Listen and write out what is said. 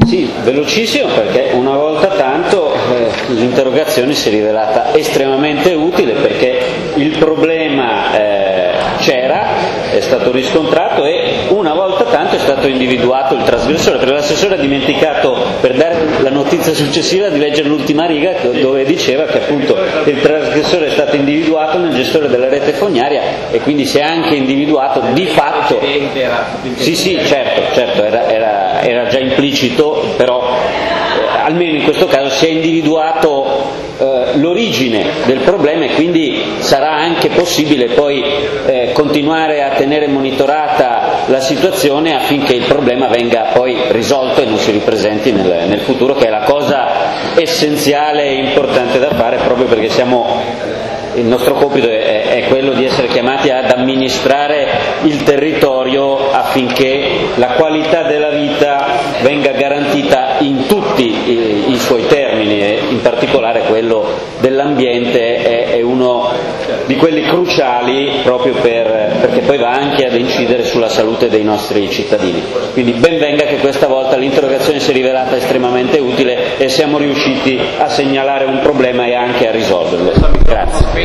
Sì, velocissimo, perché una volta tanto l'interrogazione si è rivelata estremamente utile, perché il problema c'era, è stato riscontrato e una volta tanto è stato individuato il trasgressore, perché l'assessore ha dimenticato, per dare la notizia successiva, di leggere l'ultima riga dove diceva che appunto il trasgressore è stato individuato nel gestore della rete fognaria e quindi si è anche individuato di fatto. Sì, certo, era già implicito, però almeno in questo caso si è individuato l'origine del problema e quindi sarà anche possibile poi continuare a tenere monitorata la situazione affinché il problema venga poi risolto e non si ripresenti nel futuro, che è la cosa essenziale e importante da fare, proprio perché il nostro compito è quello di essere chiamati ad amministrare il territorio affinché la qualità della vita venga garantita in tutti i suoi termini, e in particolare quello dell'ambiente è uno di quelli cruciali, proprio perché poi va anche ad incidere sulla salute dei nostri cittadini. Quindi ben venga che questa volta l'interrogazione si è rivelata estremamente utile e siamo riusciti a segnalare un problema e anche a risolverlo. Grazie.